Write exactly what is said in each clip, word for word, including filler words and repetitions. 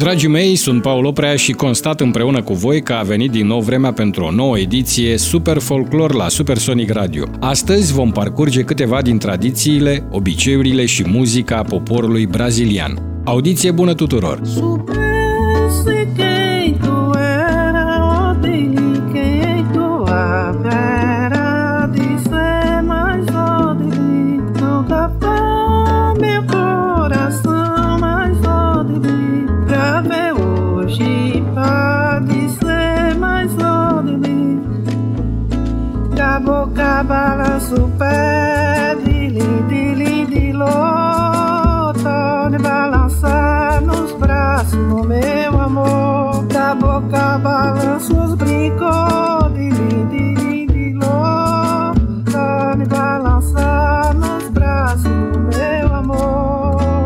Dragii mei, sunt Paul Oprea și constat împreună cu voi că a venit din nou vremea pentru o nouă ediție Super Folklor la Supersonic Radio. Astăzi vom parcurge câteva din tradițiile, obiceiurile și muzica poporului brazilian. Audiție bună tuturor! Super. Boca balança o pé, dilim, dilim, dilô, torne balançar nos braços, no meu amor. Da boca balança os brincos, dilim, dilim, dilô, torne balançar nos braços, no meu amor.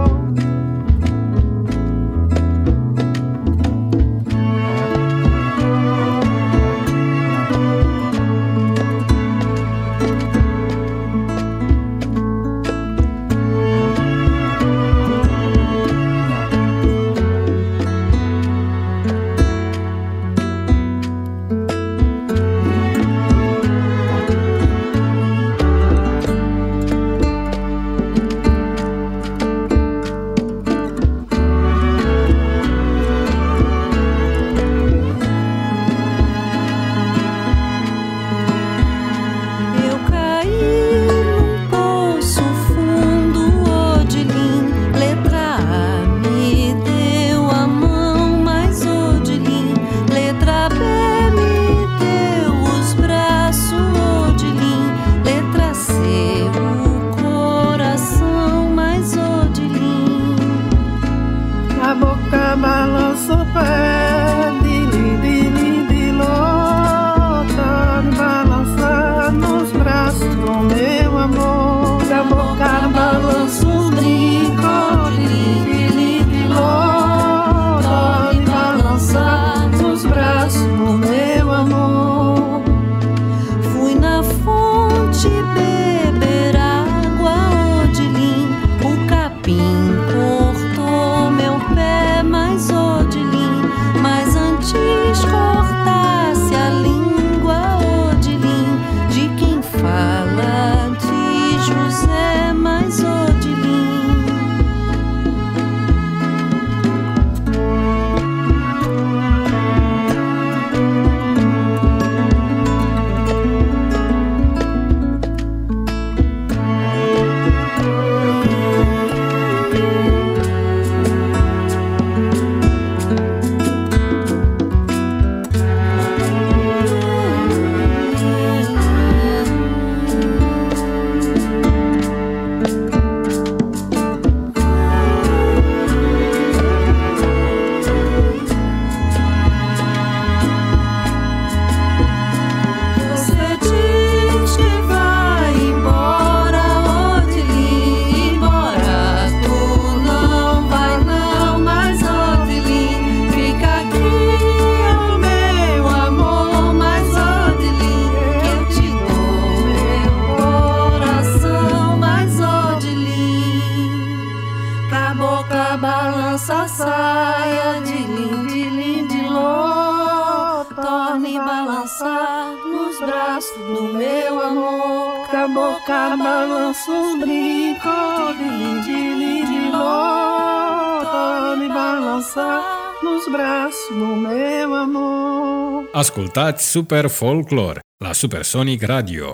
Ascultați Super Folklor la Supersonic Radio.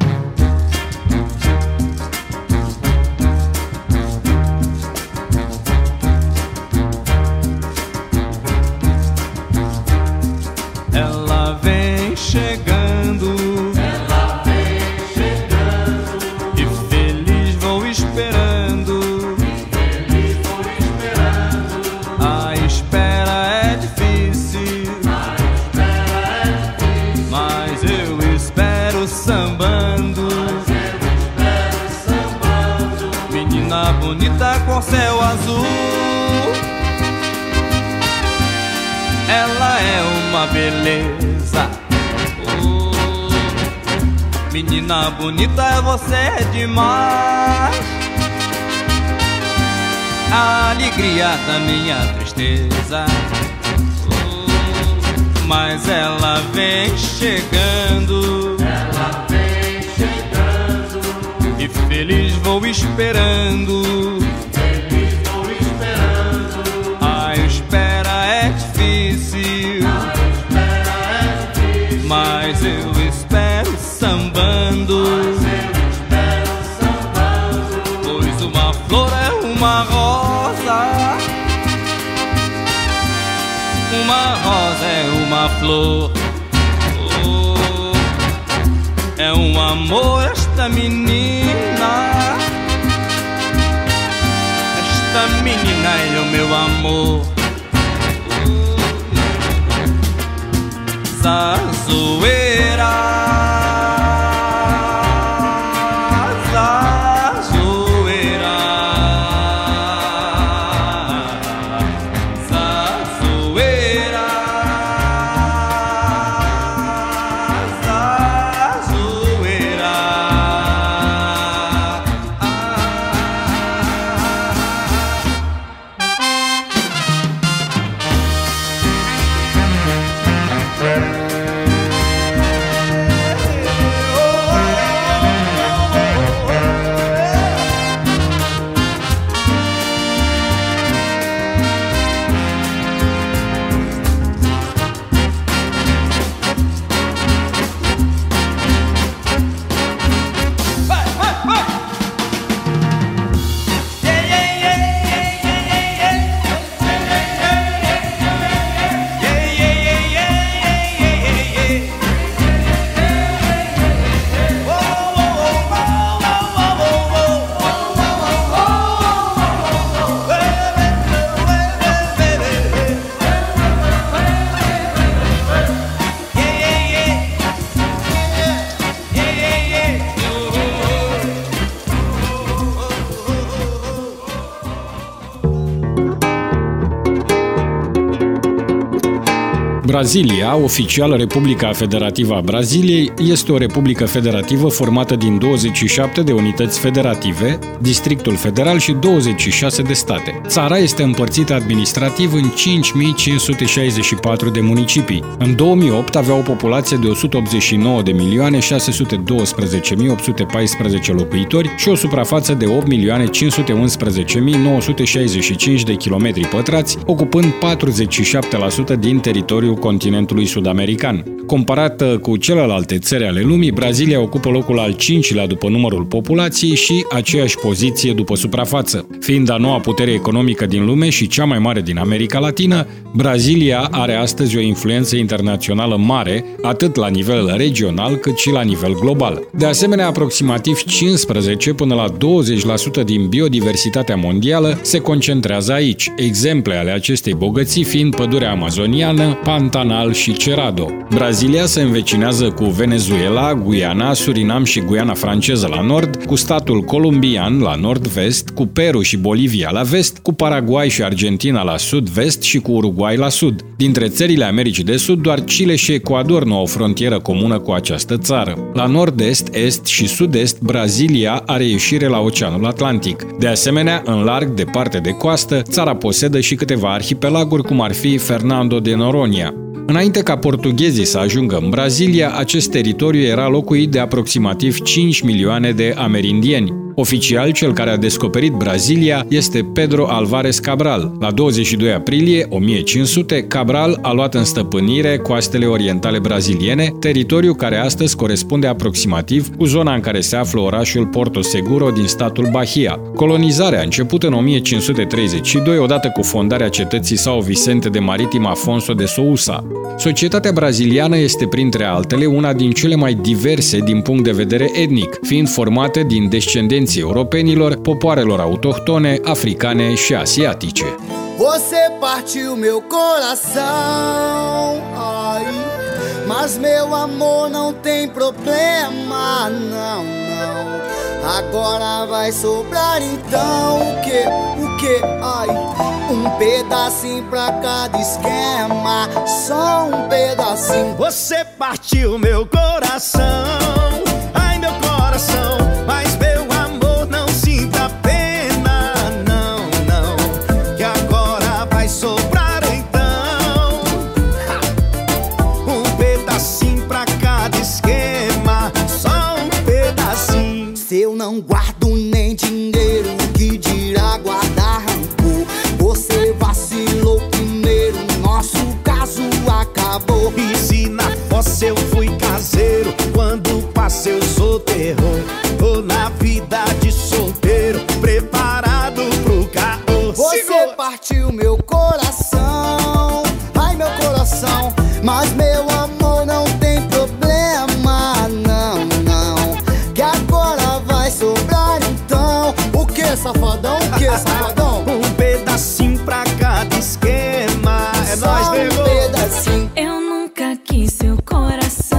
Ela vem chegando, ela vem chegando, e feliz vou esperando, e feliz vou esperando. A espera é difícil, A espera é difícil, mas eu espero sambando, mas eu espero sambando. menina bonita com céu azul. Ela é uma beleza, oh, menina bonita, você é demais. a alegria da minha tristeza. Oh, mas ela vem chegando, ela vem chegando, e feliz vou esperando. feliz vou esperando. A espera é difícil, A espera é difícil, mas eu espero sambando. mas eu espero sambando. Pois uma flor é uma rosa, uma rosa é uma flor. Oh, é um amor esta menina, esta menina é o meu amor. Oh, Zazoeira, Zazoeira, Zazoeira, Zazoeira. Brazilia, oficial Republica Federativă a Braziliei, este o republică federativă formată din douăzeci și șapte de unități federative, Districtul Federal și douăzeci și șase de state. Țara este împărțită administrativ în cinci mii cinci sute șaizeci și patru de municipii. În două mii opt avea o populație de o sută optzeci și nouă de milioane șase sute doisprezece mii opt sute paisprezece locuitori și o suprafață de opt milioane cinci sute unsprezece mii nouă sute șaizeci și cinci de kilometri pătrați, ocupând patruzeci și șapte la sută din teritoriul continentului sud-american. Comparată cu celelalte țări ale lumii, Brazilia ocupă locul al cincilea după numărul populației și aceeași poziție după suprafață. Fiind a noua putere economică din lume și cea mai mare din America Latină, Brazilia are astăzi o influență internațională mare, atât la nivel regional cât și la nivel global. De asemenea, aproximativ cincisprezece până la douăzeci la sută din biodiversitatea mondială se concentrează aici, exemple ale acestei bogății fiind pădurea amazoniană, Pantanal și Cerrado. Brazilia se învecinează cu Venezuela, Guyana, Surinam și Guyana franceză la nord, cu statul colombian la nord-vest, cu Peru și Bolivia la vest, cu Paraguay și Argentina la sud-vest și cu Uruguay la sud. Dintre țările Americii de Sud, doar Chile și Ecuador nu au frontieră comună cu această țară. La nord-est, est și sud-est, Brazilia are ieșire la Oceanul Atlantic. De asemenea, în larg, departe de coastă, țara posedă și câteva arhipelaguri, cum ar fi Fernando de Noronha. Înainte ca portughezii să ajungă în Brazilia, acest teritoriu era locuit de aproximativ cinci milioane de amerindieni. Oficial, cel care a descoperit Brazilia este Pedro Álvares Cabral. La douăzeci și doi aprilie o mie cinci sute, Cabral a luat în stăpânire coastele orientale braziliene, teritoriu care astăzi corespunde aproximativ cu zona în care se află orașul Porto Seguro din statul Bahia. Colonizarea a început în o mie cinci sute treizeci și doi, odată cu fondarea cetății São Vicente de Maritim Afonso de Sousa. Societatea braziliană este, printre altele, una din cele mai diverse din punct de vedere etnic, fiind formată din descendenți europenilor, popoarelor autohtone, africane și asiatice. Você partiu meu coração, ai, mas meu amor não tem problema, não, não. Agora vai sobrar então o que, o que, ai, um pedacinho pra cada esquema, só um pedacinho. Você partiu meu coração, ai meu coração, mas meu amor não sinta pena, não, não. partiu meu coração. Ai, meu coração, mas meu amor não tem problema, não, não. Que agora vai sobrar então. O que, safadão? O que, safadão? Um pedacinho pra cada esquema. É Só nóis, um nego. pedacinho. Eu nunca quis seu coração.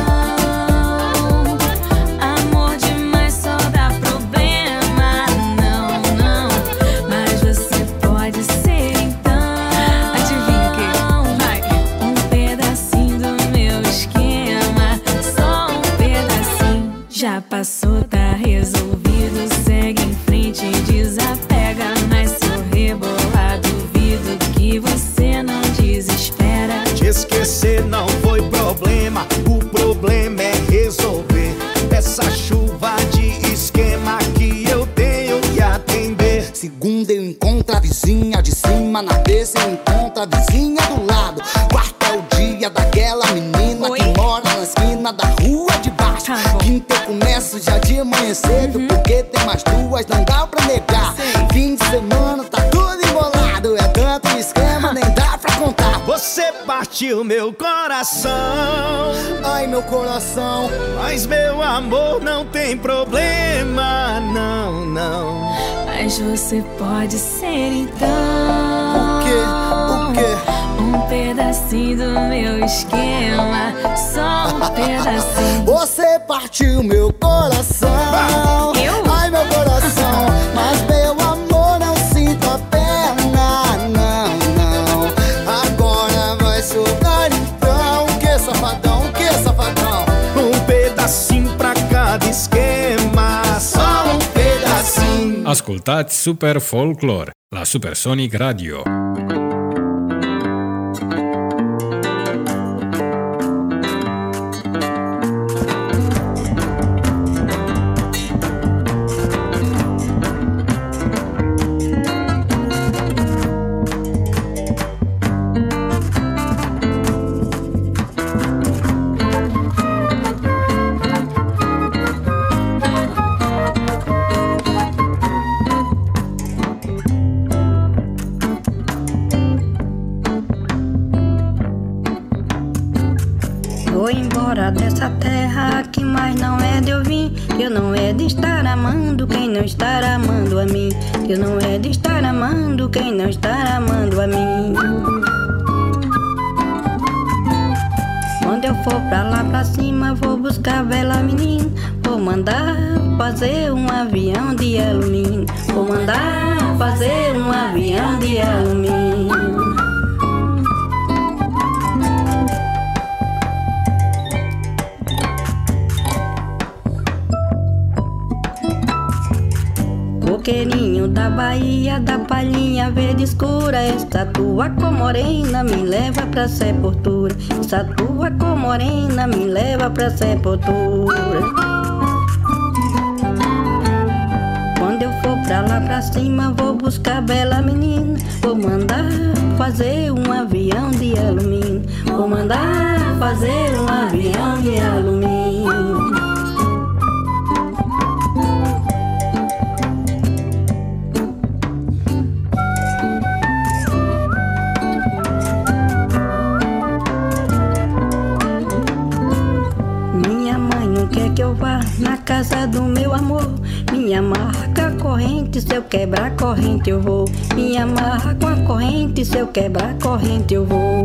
Amor demais só dá problema. Não, não. Mas você pode ser então. Adivinha o que? Vai. Um pedacinho do meu esquema. Só um pedacinho. Já passou, tá resolvido. Segue em frente e desapega. Mas se eu rebolar, duvido que você não desespera. Te esquecer não foi problema, o problema é resolver essa chuva de esquema que eu tenho que atender. Segunda eu encontro a vizinha de cima, na terça eu encontro a vizinha do lado. Quarta é o dia daquela menina Oi? que mora na esquina da rua de baixo. Tá bom. Quinta eu começo já de manhã cedo, porque tem mais duas, não dá pra negar. Sei. Fim de semana tá tudo embolado, é tanto esquema, nem dá pra contar. Você partiu meu coração, Ai, meu coração, mas meu amor não tem problema, não, não. Mas você pode ser então. o quê, o quê? Um pedacinho do meu esquema. Só um pedacinho. Você partiu meu coração. Eu? Ai, meu coração, mas meu amor não sinto a perna, não, não. Agora vai sobrar então. O que, safadão? O que, safadão? Um pedacinho pra cada esquema, só um pedacinho. Ascultați Super Folklore la Supersonic Radio. Vou embora dessa terra que mais não é de eu vir. Que eu não é de estar amando quem não está amando a mim. Que eu não é de estar amando quem não está amando a mim. Quando eu for pra lá pra cima, vou buscar bela menina. Vou mandar fazer um avião de alumínio. Vou mandar fazer um avião de alumínio. Coqueirinho da Bahia, da palhinha verde escura. Essa tua cor morena me leva pra sepultura. Essa tua cor morena me leva pra sepultura. Quando eu for pra lá pra cima, vou buscar bela menina. Vou mandar fazer um avião de alumínio. Vou mandar fazer um avião de alumínio. Quer que eu vá na casa do meu amor? Me amarra com a corrente, se eu quebrar a corrente eu vou. Me amarra com a corrente, se eu quebrar a corrente eu vou.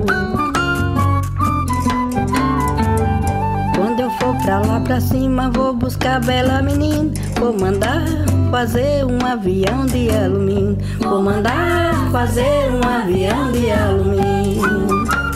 Quando eu for pra lá pra cima, vou buscar bela menina. Vou mandar fazer um avião de alumínio. Vou mandar fazer um avião de alumínio.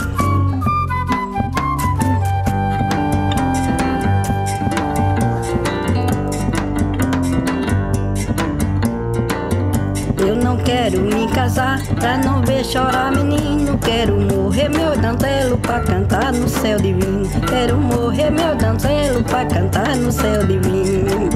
Eu não quero me casar pra não ver chorar menino. Quero morrer meu dantelo pra cantar no céu divino. Quero morrer meu dantelo pra cantar no céu divino.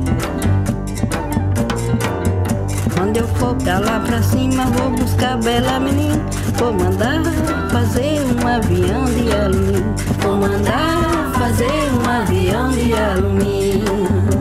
Quando eu for pra lá pra cima, vou buscar bela menina. Vou mandar fazer um avião de alumínio. Vou mandar fazer um avião de alumínio.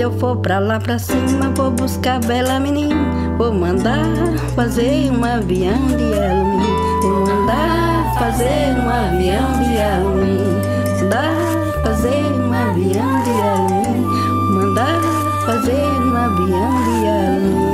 eu for pra lá pra cima, vou buscar bela menina. Vou mandar fazer um avião de alumínio. Vou mandar fazer um avião de alumínio. Mandar fazer um avião de alumínio. Mandar fazer um avião de alumínio.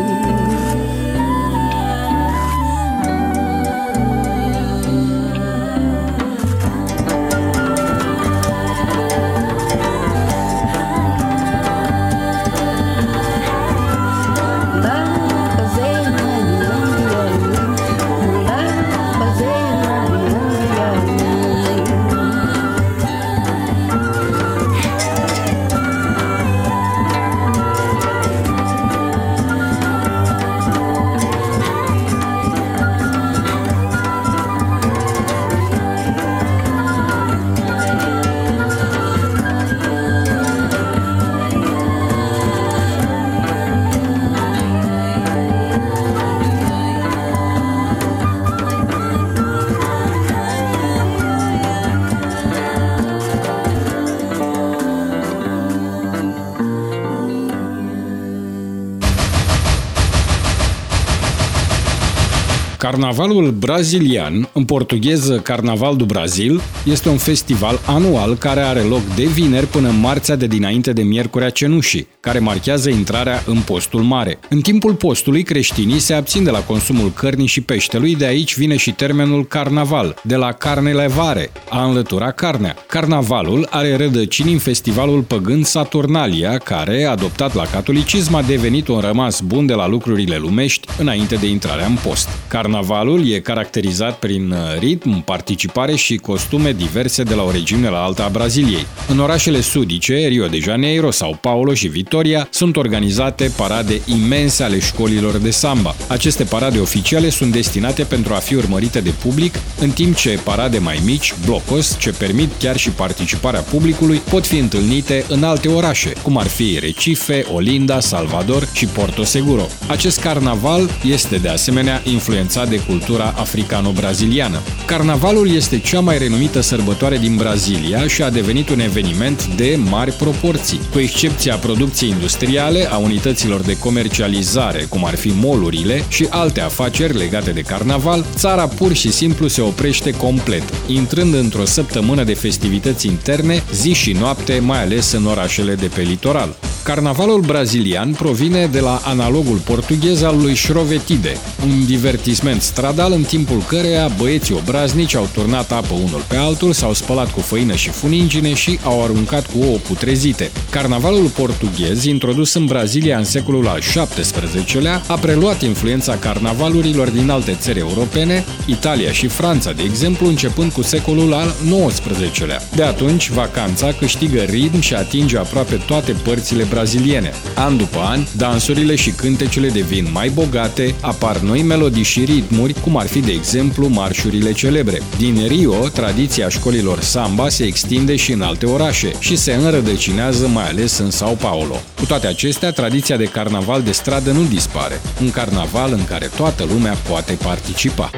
Carnavalul brazilian, în portugheză Carnaval do Brasil, este un festival anual care are loc de vineri până marțea de dinainte de Miercurea Cenușii, care marchează intrarea în postul mare. În timpul postului, creștinii se abțin de la consumul cărnii și peștelui, de aici vine și termenul carnaval, de la carne levare, a înlătura carnea. Carnavalul are rădăcini în festivalul păgân Saturnalia, care, adoptat la catolicism, a devenit un rămas bun de la lucrurile lumești înainte de intrarea în post. Carnavalul e caracterizat prin ritm, participare și costume diverse de la o regiune la alta a Braziliei. În orașele sudice, Rio de Janeiro, São Paulo și Vitória, sunt organizate parade imense ale școlilor de samba. Aceste parade oficiale sunt destinate pentru a fi urmărite de public, în timp ce parade mai mici, blocos, ce permit chiar și participarea publicului, pot fi întâlnite în alte orașe, cum ar fi Recife, Olinda, Salvador și Porto Seguro. Acest carnaval este de asemenea influențat de cultura africano-braziliană. Carnavalul este cea mai renumită sărbătoare din Brazilia și a devenit un eveniment de mari proporții. Cu excepția producției industriale, a unităților de comercializare, cum ar fi mall-urile și alte afaceri legate de carnaval, țara pur și simplu se oprește complet, intrând într-o săptămână de festivități interne, zi și noapte, mai ales în orașele de pe litoral. Carnavalul brazilian provine de la analogul portughez al lui Șrovetide, un divertisment stradal în timpul căreia băieții obraznici au turnat apă unul pe altul, s-au spălat cu făină și funingine și au aruncat cu ouă putrezite. Carnavalul portughez, introdus în Brazilia în secolul al șaptesprezecelea, a preluat influența carnavalurilor din alte țări europene, Italia și Franța, de exemplu, începând cu secolul al nouăsprezecelea. De atunci, vacanța câștigă ritm și atinge aproape toate părțile braziliene. An după an, dansurile și cântecele devin mai bogate, apar noi melodii și ritmuri, cum ar fi, de exemplu, marșurile celebre. Din Rio, tradiția școlilor samba se extinde și în alte orașe și se înrădăcinează mai ales în São Paulo. Cu toate acestea, tradiția de carnaval de stradă nu dispare, un carnaval în care toată lumea poate participa.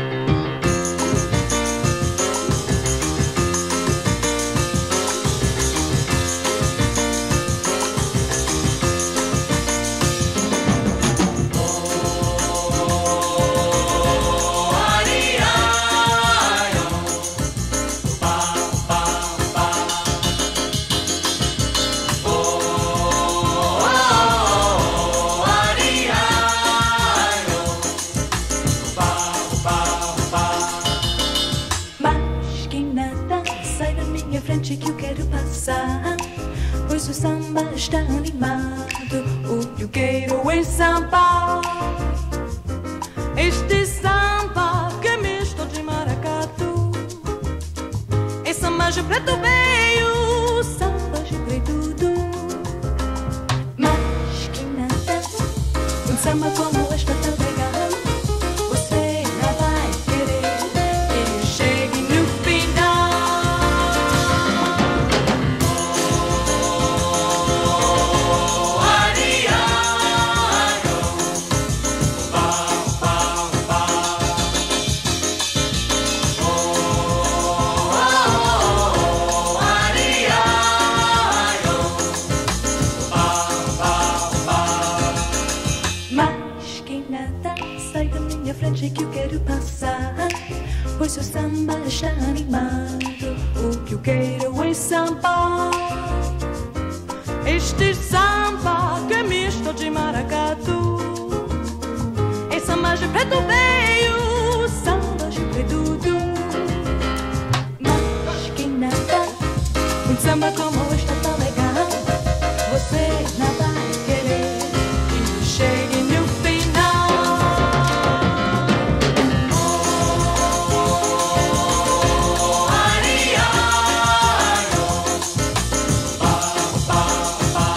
Oh mensagem que eu quero passar, pois seu samba está animado. O que eu quero é samba, este samba que é misto de maracatu. É samba de preto veio, samba de preto du. Mas quem nada, um samba como este tão legal, você não vai querer que chegue no final. Oh, ariano, ba, ba, ba.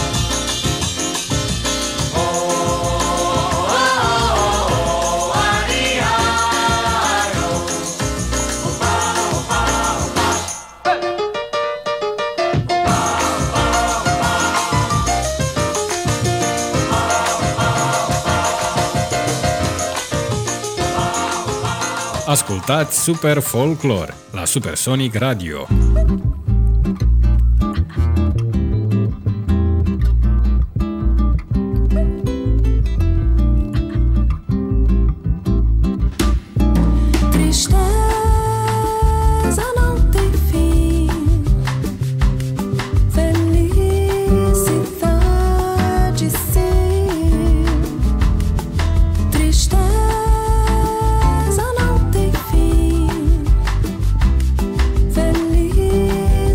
Oh, oh, oh, ariano, ba, ba, ba. Hey. Ascultați Super Folklore la Supersonic Radio. Tristeza não tem fim, felicidade sim. Tristeza não tem fim, felicidade.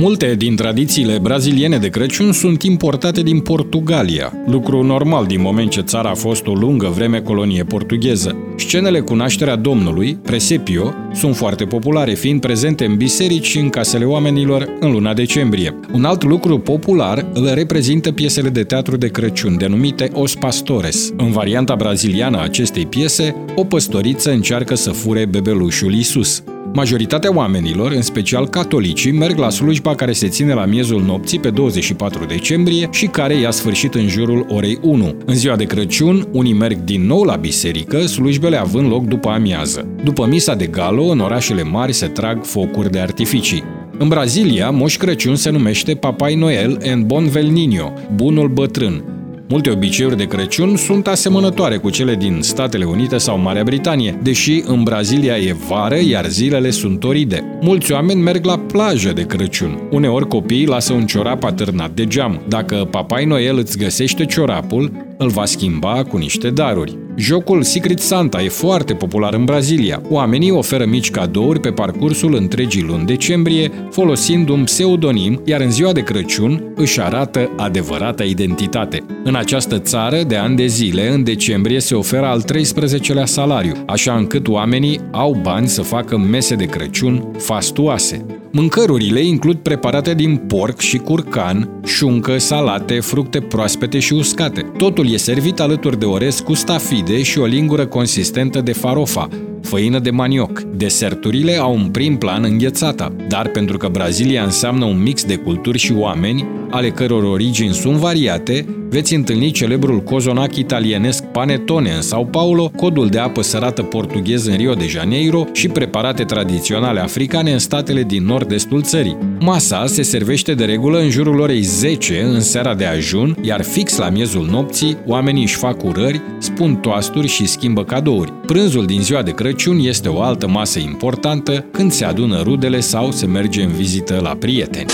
Multe din tradițiile braziliene de Crăciun sunt importate din Portugalia, lucru normal din moment ce țara a fost o lungă vreme colonie portugheză. Scenele cu nașterea Domnului, presepio, sunt foarte populare, fiind prezente în biserici și în casele oamenilor în luna decembrie. Un alt lucru popular îl reprezintă piesele de teatru de Crăciun, denumite Os Pastores. În varianta braziliană a acestei piese, o păstoriță încearcă să fure bebelușul Iisus. Majoritatea oamenilor, în special catolicii, merg la slujba care se ține la miezul nopții pe douăzeci și patru decembrie și care i-a sfârșit în jurul orei unu. În ziua de Crăciun, unii merg din nou la biserică, slujbele având loc după amiază. După misa de galo, în orașele mari se trag focuri de artificii. În Brazilia, Moș Crăciun se numește Papai Noel en Bon Velhinho, bunul bătrân. Multe obiceiuri de Crăciun sunt asemănătoare cu cele din Statele Unite sau Marea Britanie, deși în Brazilia e vară, iar zilele sunt toride. Mulți oameni merg la plajă de Crăciun. Uneori copiii lasă un ciorap atârnat de geam. Dacă Papai Noel îți găsește ciorapul, îl va schimba cu niște daruri. Jocul Secret Santa e foarte popular în Brazilia. Oamenii oferă mici cadouri pe parcursul întregii luni decembrie, folosind un pseudonim, iar în ziua de Crăciun își arată adevărata identitate. În această țară, de ani de zile, în decembrie se oferă al treisprezecelea salariu, așa încât oamenii au bani să facă mese de Crăciun fastuoase. Mâncărurile includ preparate din porc și curcan, șuncă, salate, fructe proaspete și uscate. Totul e servit alături de orez cu stafide și o lingură consistentă de farofa, făină de manioc. Deserturile au un prim plan înghețata, dar pentru că Brazilia înseamnă un mix de culturi și oameni, ale căror origini sunt variate, veți întâlni celebrul cozonac italienesc panettone în São Paulo, codul de apă sărată portughez în Rio de Janeiro și preparate tradiționale africane în statele din nord-estul țării. Masa se servește de regulă în jurul orei zece în seara de ajun, iar fix la miezul nopții, oamenii își fac urări, spun toasturi și schimbă cadouri. Prânzul din ziua de Crăciun este o altă masă importantă când se adună rudele sau se merge în vizită la prieteni.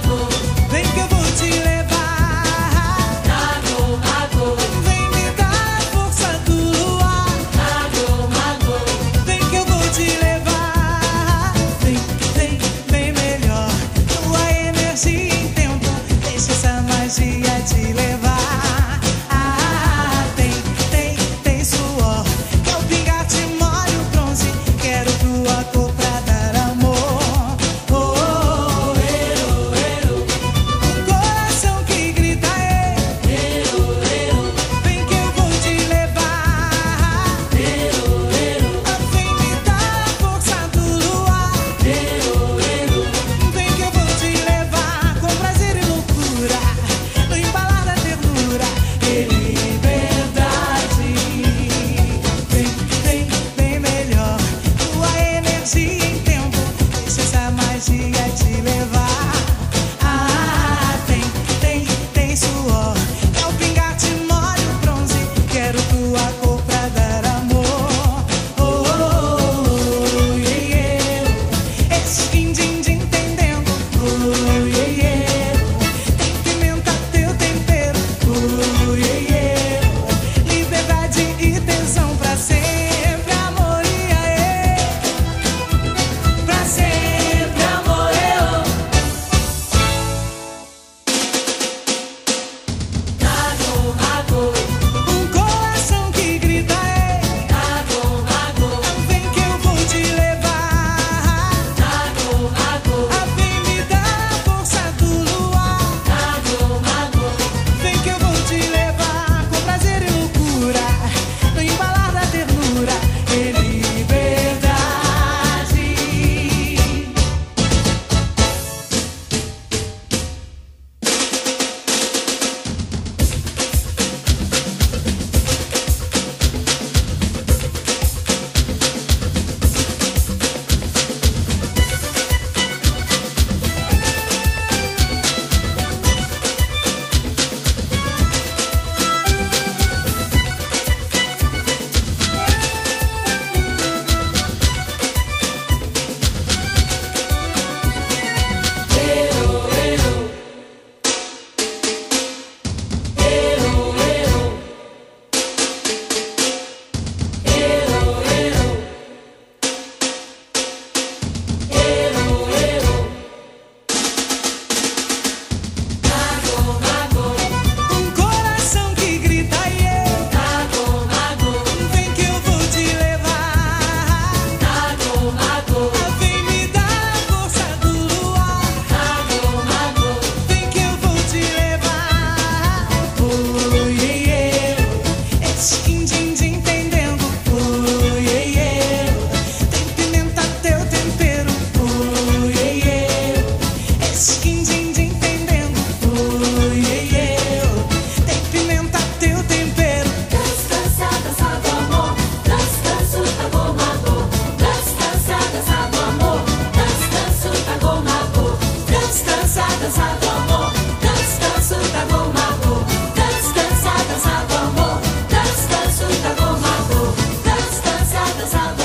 Vem me dar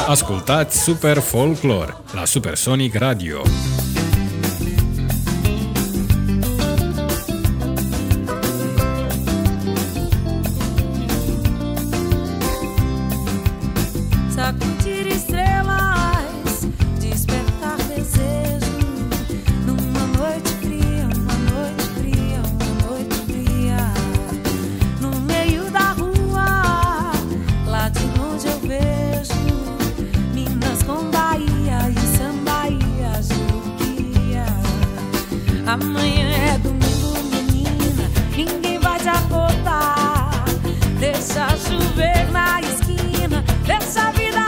Ascultați Super Folklore la Supersonic Radio. Sacudir estrelas, despertar desejo numa noite fria, uma noite fria, uma noite fria. No meio da rua, lá de longe eu vejo Minas com Bahia e Sambaia, Juruquia. Amanhã é domingo, menina, ninguém vai te acordar. Deixa chover na esquina, deixa a vida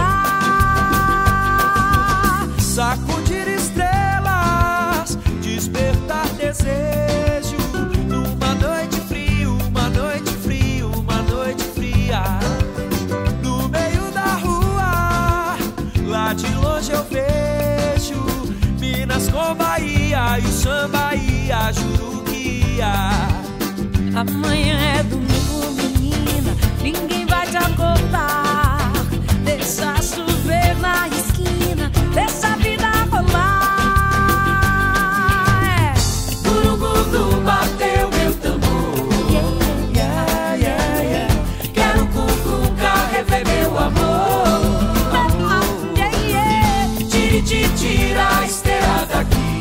rolar. Sacudir estrelas, despertar desejo numa noite fria, uma noite fria, uma noite fria. No meio da rua, lá de longe eu vejo Minas com Bahia e o Sambaia, Juruquia. Amanhã é domingo, menina, ninguém vai te acordar. Deixa chover na esquina, deixa a vida rolar. É. Gurugudum bateu meu tambor, yeah, yeah, yeah. Quero cucuca rever meu amor. Yeah, yeah. Tire, tire, tira a esteira daqui,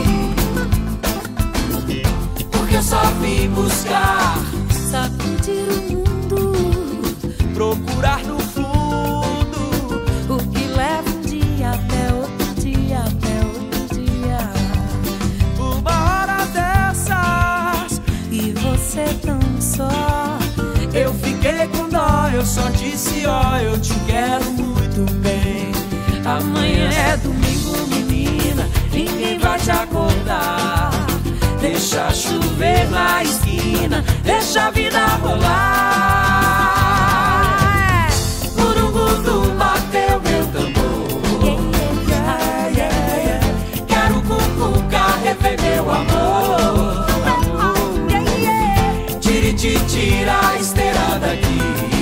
porque eu só vim buscar Sacudir o mundo, procurar no fundo o que leva um dia até outro dia, até outro dia. uma hora dessas. E você tão só. Eu fiquei com dó, eu só disse ó, eu te quero muito bem. Amanhã é domingo, menina, ninguém vai te acordar. Deixa chover na esquina, deixa a vida rolar. Gurugudum bateu meu tambor, yeah, yeah, yeah. Quero cucuca rever meu amor. Tire, tire, tira a esteira daqui,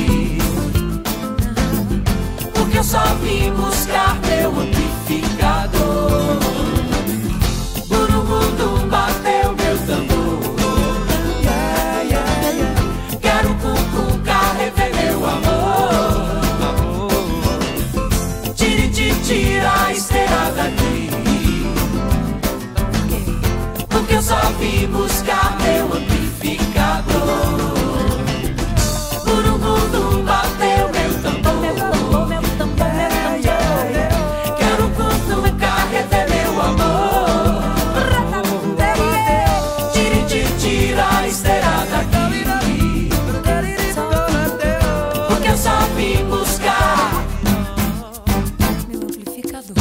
porque eu só vim buscar meu amplificador. Gurugudum bateu meu tambor, yeah, yeah, yeah. Quero cucuca rever meu amor. Tire, tire, tira a esteira daqui, porque eu só vim buscar meu amplificador. Gurugudum bateu meu tambor, yeah, yeah, yeah. Quero cucuca rever meu amor. Tire, tire, tira a esteira daqui, porque eu só vim buscar Meu amplificador.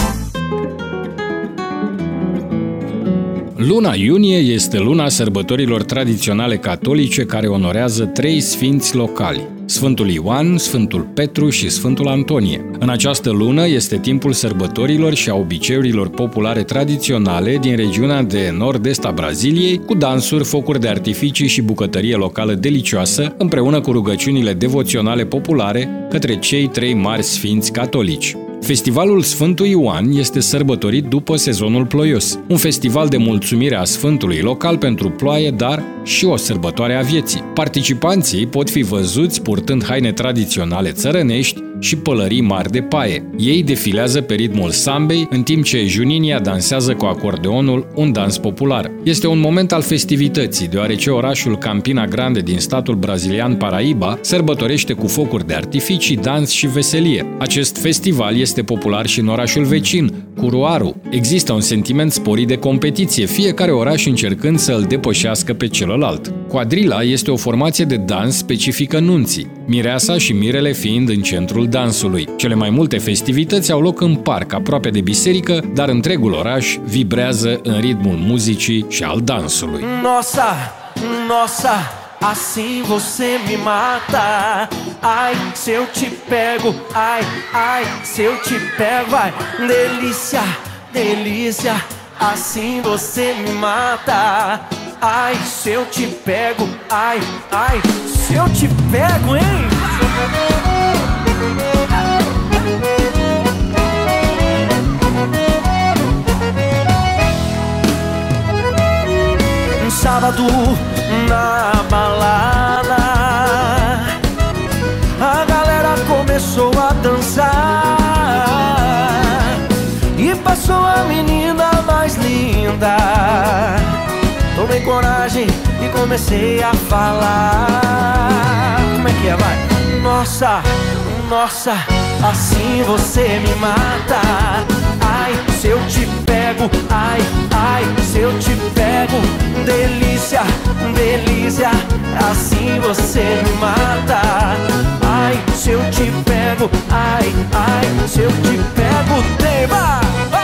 Luna iunie este luna sărbătorilor tradiționale catolice care onorează trei sfinți locali: Sfântul Ioan, Sfântul Petru și Sfântul Antonie. În această lună este timpul sărbătorilor și a obiceiurilor populare tradiționale din regiunea de nord-est a Braziliei, cu dansuri, focuri de artificii și bucătărie locală delicioasă, împreună cu rugăciunile devoționale populare către cei trei mari sfinți catolici. Festivalul Sfântul Ioan este sărbătorit după sezonul ploios, un festival de mulțumire a Sfântului local pentru ploaie, dar și o sărbătoare a vieții. Participanții pot fi văzuți purtând haine tradiționale țărănești și pălării mari de paie. Ei defilează pe ritmul sambei, în timp ce Juninia dansează cu acordeonul, un dans popular. Este un moment al festivității, deoarece orașul Campina Grande din statul brazilian Paraíba sărbătorește cu focuri de artificii, dans și veselie. Acest festival este popular și în orașul vecin, Curuaru. Există un sentiment sporit de competiție, fiecare oraș încercând să îl depășească pe celălalt. Quadrila este o formație de dans specifică nunții, mireasa și mirele fiind în centrul dansului. Cele mai multe festivități au loc în parc, aproape de biserică, dar întregul oraș vibrează în ritmul muzicii și al dansului. Nossa, nossa, assim você me mata. Ai, se eu te pego, ai, ai, se eu te pego, ai, delícia, delícia, assim você me mata. Ai, se eu te pego, ai, ai, se eu te pego, hein? Sábado na balada, a galera começou a dançar e passou a menina mais linda. Tomei coragem e comecei a falar. Como é que é, vai? Nossa, nossa, assim você me mata. Ai, se eu te pego, ai, ai, se eu te pego. Delícia, delícia, assim você me mata. Ai, se eu te pego, ai, ai, se eu te pego. Tema!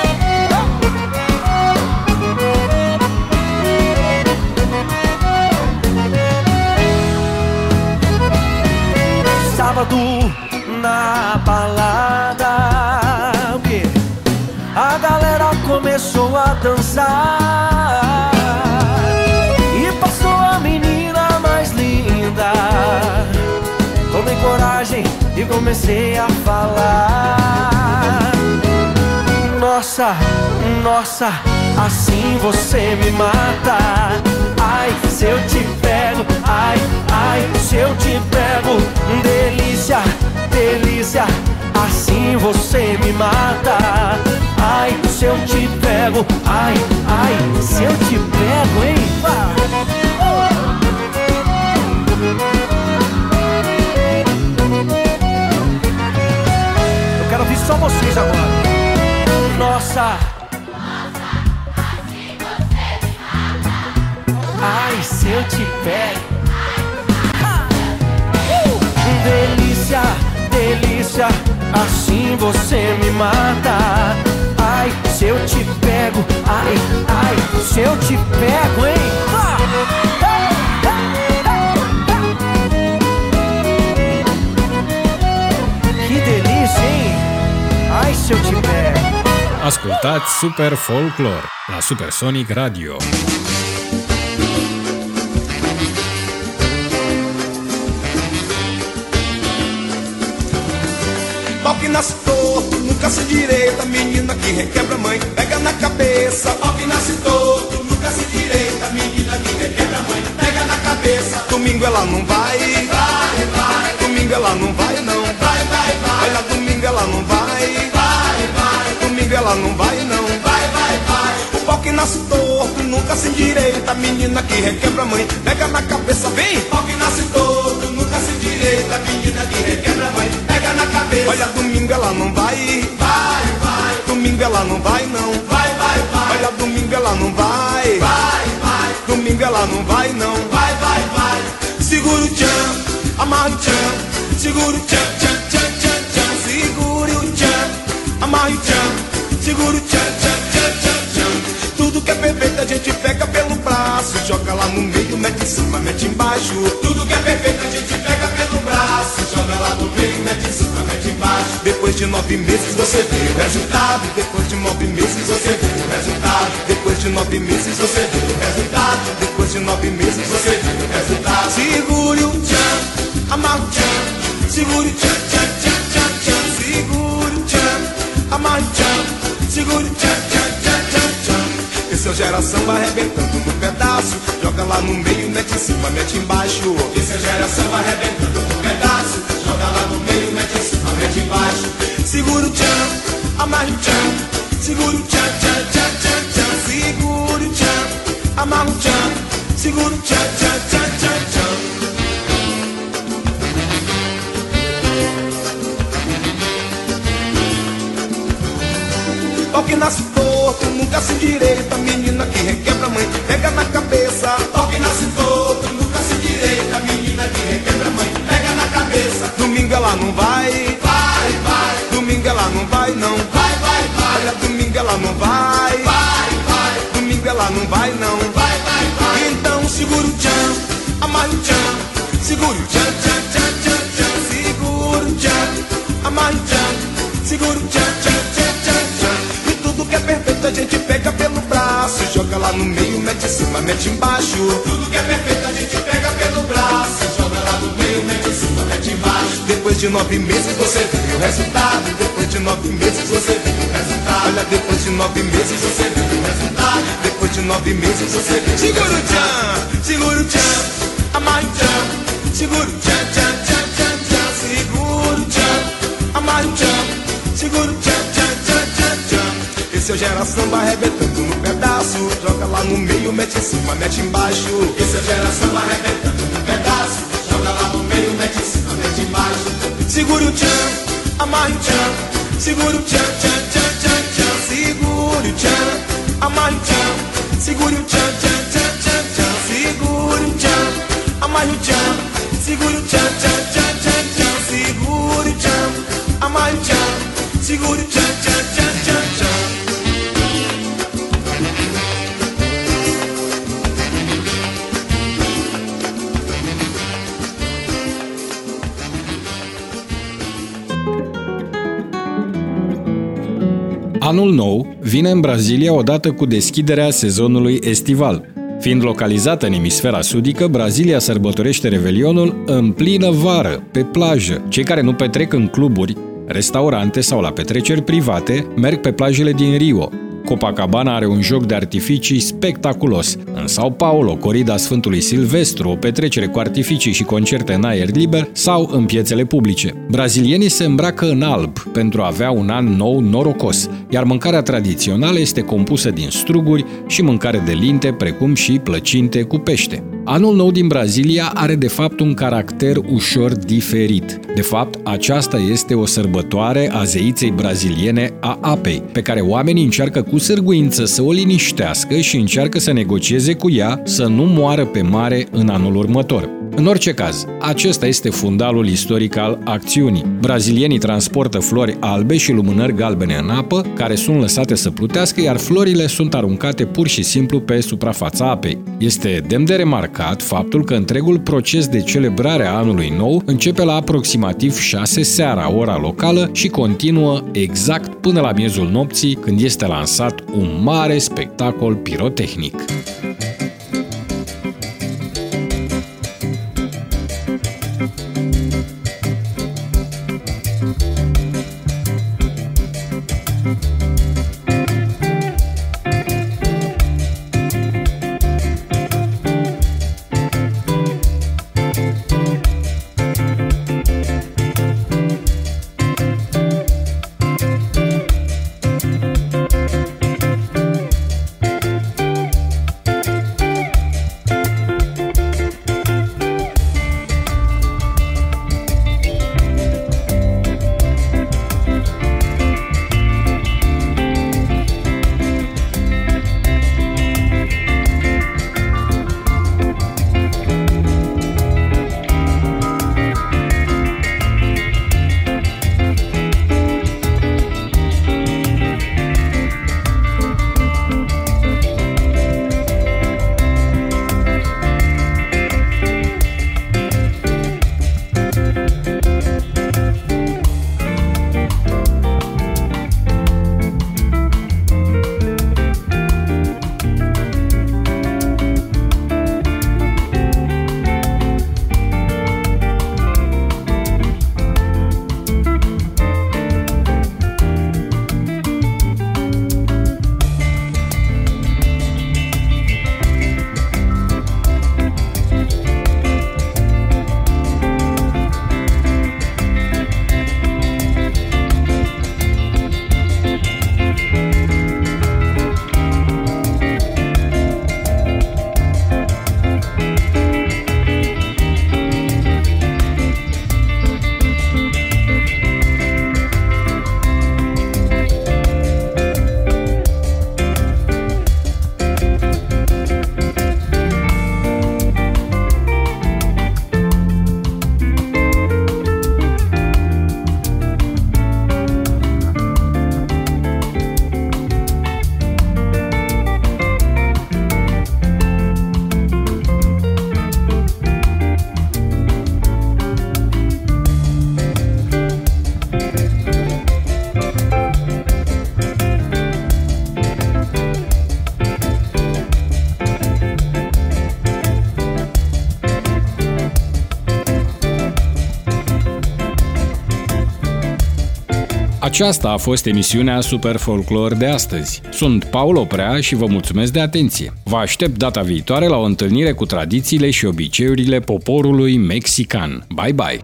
Sábado na balada, o quê? A galera começou a dançar e passou a menina mais linda. Tomei coragem e comecei a falar. Nossa, nossa, assim você me mata. Ai, se eu te pego, ai, ai, se eu te pego. Delícia, delícia, assim você me mata. Ai, se eu te pego, ai, ai, se eu te pego, hein? Eu quero ouvir só vocês agora. Nossa, ai, se eu te pego. Uh! Delícia, delícia, assim você me mata. Ai, se eu te pego, ai, ai, se eu te pego, hein? Ah! Que delícia, hein? Ai, se eu te pego. Ascultați Super Folklore la Supersonic Radio. Pau que nasce torto, nunca se direita. Menina que requebra a mãe, pega na cabeça. Pau que nasce torto, nunca se direita. Menina que requebra a mãe, pega na cabeça. Domingo ela não vai, vai, vai. Domingo ela não vai, não. Vai, vai, vai. Olha, domingo ela não vai, vai, vai. Domingo ela não vai, não. Vai, vai, vai. O pau que nasce torto, nunca se direita. Menina que requebra a mãe, pega na cabeça, vem. Pau que nasce torto, nunca se direita. Menina que requebra a mãe, pega na cabeça. Olha, domingo ela não vai, vai, vai. Domingo ela não vai, não. Vai, vai, vai. Olha, domingo ela não vai, vai, vai. Domingo ela não vai, não. Vai, vai, vai. Segura o tchan, amarra o tchan. Segura o tchan, tchan, tchan, tchan, tchan. Segura o tchan, amarra o tchan. Segura o tchan, tchan, tchan, tchan, tchan. Tudo que é perfeito a gente pega pelo braço. Joga lá no meio, mete em cima, mete embaixo. Tudo que é perfeito a gente pega pelo braço. Joga lá no meio, mete em cima, mete embaixo. Depois de nove meses você vê o resultado. Depois de nove meses você vê o resultado. Depois de nove meses você vê o resultado. Depois de nove meses você vê o resultado. Segure o tchan, amarra o tchan. Segure o tchan, tchan, tchan, tchan, tchan. Segure o tchan, amarra o tchan. Segure o tchan, tchan, tchan, tchan, tchan. Esse é o geração vai arrebentando no pedaço. Joga lá no meio, mete em cima, mete embaixo. Esse é o geração vai arrebentando no pedaço. Joga lá no meio, mete em cima, mete embaixo. Segura o tchan, amarra o tchan. Segura o tchan, tchan, tchan, tchan, tchan. Segura o tchan, amarra o tchan. Segura o tchan, tchan, tchan, tchan, tchan. Pau que nasce torto, nunca se direita. Menina que requebra a mãe, pega na cabeça. Pau que nasce torto, nunca se direita. Menina que requebra a mãe, pega na cabeça. Domingo ela não vai, vai, vai. Domingo ela não vai, não. Vai, vai, vai. Olha, domingo ela não vai, vai, vai. Domingo ela não vai, não. Vai, vai, vai. Então segura o tchan, amarra o tchan. Segura o tchan, tchan, tchan, tchan, tchan. Segura o tchan, amarra o tchan. Segura o tchan, tchan, tchan, tchan, tchan. E tudo que é perfeito a gente pega pelo braço. Joga lá no meio, mete em cima, mete embaixo. Tudo que é perfeito a gente pega pelo braço. Joga lá no meio, mete em cima, mete embaixo. Depois de nove meses você vê o resultado. Depois de nove meses você vê o resultado. Olha, depois de nove meses você vê o resultado. Depois de de nove meses você vê. Segura o tchan, segura o tchan, amarre o tchan. Segura o tchan, tchan, tchan, tchan, tchan. Segura o tchan, amarre o tchan. Segura o tchan, tchan, tchan, tchan, tchan. Esse é o Gera Samba arrebentando no pedaço. Joga lá no meio, mete em cima, mete embaixo. Esse é o Gera Samba arrebentando no pedaço. Joga lá no meio, mete em cima, mete embaixo. Segura o tchan, amarre o tchan. Segura o tchan, tchan, tchan, tchan, tchan. Segura o tchan, amarre o tchan. Segura o tchan, tchan, tchan, tchan, tchan. Segura o tchan, amarre o tchan. Segura o tchan, tchan, tchan, tchan, tchan. Segura o tchan, amarre o tchan. Segura o tchan, tchan, tchan, tchan, tchan. Anul nou vine în Brazilia odată cu deschiderea sezonului estival. Fiind localizată în emisfera sudică, Brazilia sărbătorește Revelionul în plină vară, pe plajă. Cei care nu petrec în cluburi, restaurante sau la petreceri private merg pe plajele din Rio. Copacabana are un joc de artificii spectaculos. În São Paulo, corida Sfântului Silvestru, o petrecere cu artificii și concerte în aer liber sau în piețele publice. Brazilienii se îmbracă în alb pentru a avea un an nou norocos, iar mâncarea tradițională este compusă din struguri și mâncare de linte, precum și plăcinte cu pește. Anul nou din Brazilia are de fapt un caracter ușor diferit. De fapt, aceasta este o sărbătoare a zeiței braziliene a apei, pe care oamenii încearcă cu sârguință să o liniștească și încearcă să negocieze cu ea să nu moară pe mare în anul următor. În orice caz, acesta este fundalul istoric al acțiunii. Brazilienii transportă flori albe și lumânări galbene în apă, care sunt lăsate să plutească, iar florile sunt aruncate pur și simplu pe suprafața apei. Este demn de remarcat faptul că întregul proces de celebrare a anului nou începe la aproximativ șase seara, ora locală, și continuă exact până la miezul nopții, când este lansat un mare spectacol pirotehnic. Aceasta a fost emisiunea Super Folklor de astăzi. Sunt Paul Oprea și vă mulțumesc de atenție. Vă aștept data viitoare la o întâlnire cu tradițiile și obiceiurile poporului mexican. Bye bye!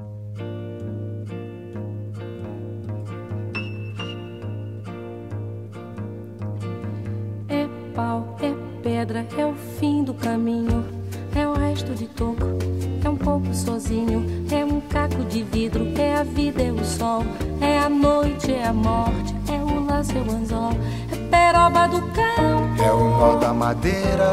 É pau, é pedra, é o fim do caminho, é o resto de toco, é um pouco sozinho, é um caco de vidro, é a vida, é o sol, é a noite, é a morte, é o laço, é o anzol, é peroba do cão, é o nó da madeira,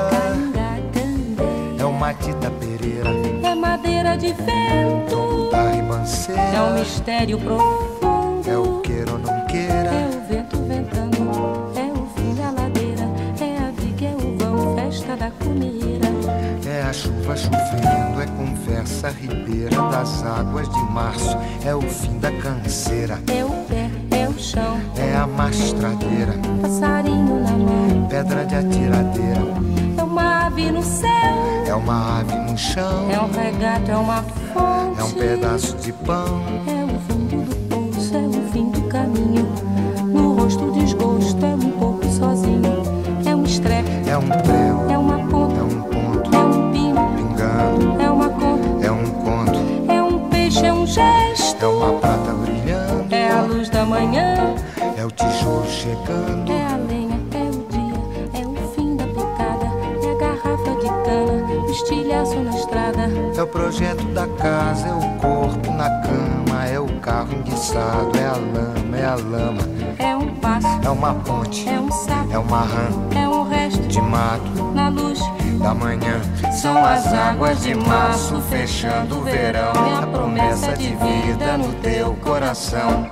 é o Matita Pereira, é madeira de vento, da ribanceira, é um mistério profundo, é o queira ou não queira, é o vento ventando, é o fim da ladeira, é a viga, é o vão, festa da comida, é a chuva chovendo, é conversa ribeira das águas de março, é o fim da canseira, é o pé, é o chão, é a mastradeira, passarinho na mão, pedra de atiradeira, é uma ave no céu, é uma ave no chão, é um regato, é uma fonte, é um pedaço de pão, é o fundo do poço, é o fim do caminho, no rosto o desgosto, é um pouco sozinho, é um estrepe, é um prego, é uma ponta, é um ponto, é um pingo, pingando, é uma conta, é um conto, é um peixe, é um gesto, é uma prata brilhando, é a luz da manhã, é o tijolo chegando, é a lenha, é o dia, é o fim da picada, é a garrafa de cana, o estilhaço na estrada, é o projeto da casa, é o corpo na cama, é o carro enguiçado, é a lama, é a lama, é um passo, é uma ponte, é um sapo, é uma rã, é um resto de mato, na luz da manhã, são as águas de março fechando o verão, é a promessa de vida no teu coração.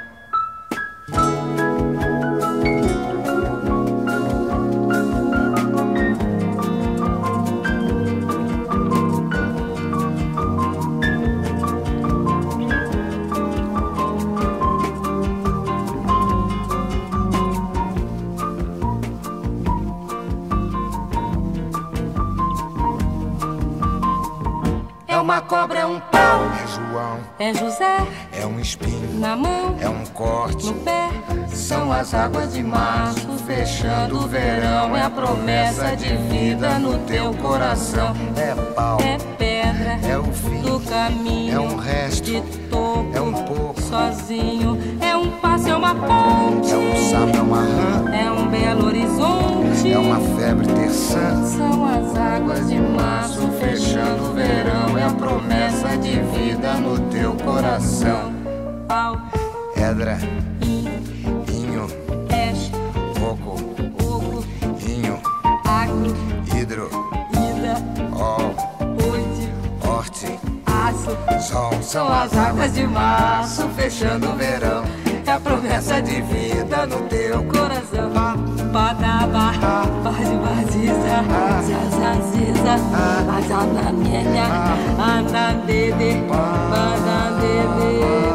uma cobra, é um pau, é João, é José, é um espinho, na mão, é um corte, no pé, são as águas de março fechando o verão, é a promessa de vida no teu coração, é pau, é pedra, é o fim do caminho, é um resto, de topo, é um pouco, sozinho, é um passo, é uma ponte, é um sapo, é uma rã, é um belo horizonte, é uma febre terçã, são as águas de março fechando o verão, é a promessa de vida no teu coração. Pau, pedra, inho, peixe, coco, oco, inho, agro, hidro, ida, ol, oite, horte, aço, sol, são as águas de março fechando o verão, é a promessa de vida no teu coração. Badaba, bazibaziza, zazaziza, azanamenya, anandede, badandede.